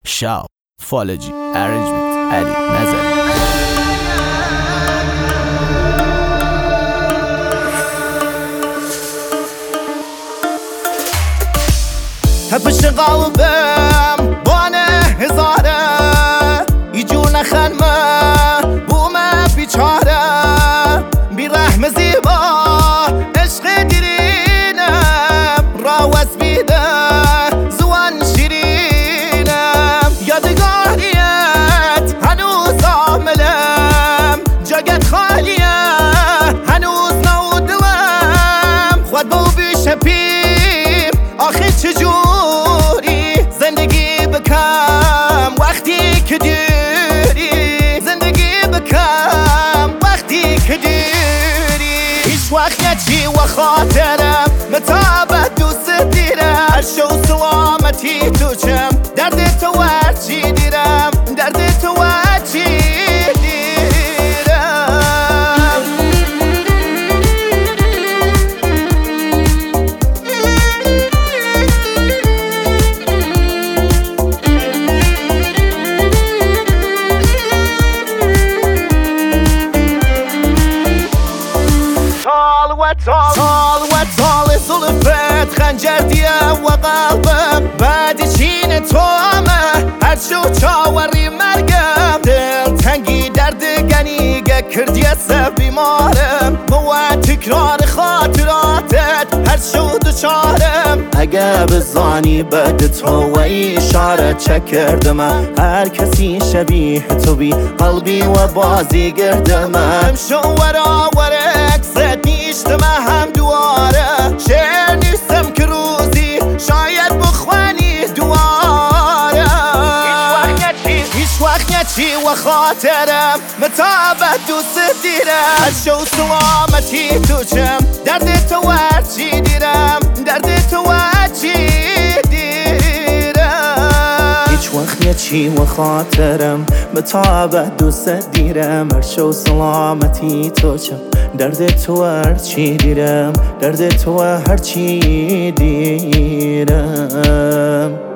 شاب فالجی ارنجمنت علی نظری. هفش قلبم بانه هزاره ایجور نخنمه بومه بیچاره بی رحم زیبا عشق دیرینم راوز بیده زوان شیرینم یادگاریت هنوز آملم جاگت خالیه هنوز نودلم خود بو بیشه پیم آخی چجوری زندگی بکم وقتی که دیری زندگی بکم وقتی که دیری هیچ وقت نچی و خاطرم متابت دوست دیرم هرشو سلامتی تو چم درد تو هرچی دیرم درد تو هرچی طال و طال زلفت خنجر دیه و قلبم بعد چین تو همه هر شو چاوری مرگم دل تنگی درد گنیگه کردی سب بیمارم با تکرار خاطراتت هر شو دوچارم اگه بزانی بعد تو و اشاره چه کردم هر کسی شبیه تو بی قلبی و بازی گردم شو ورا اکست نیشتم هم دواره شعر نیستم که روزی شاید بخوانی دواره هیچ وقت نچی و خاطرم متابت دوست دیرم هرشو سلامتی تو چم درد تو هرچی دیرم درد تو هرچی دیرم هیچ وقت نچی و خاطرم متابت دوست دیرم هرشو سلامتی تو چم درد تو هرچی دیرم درد تو هرچی دیرم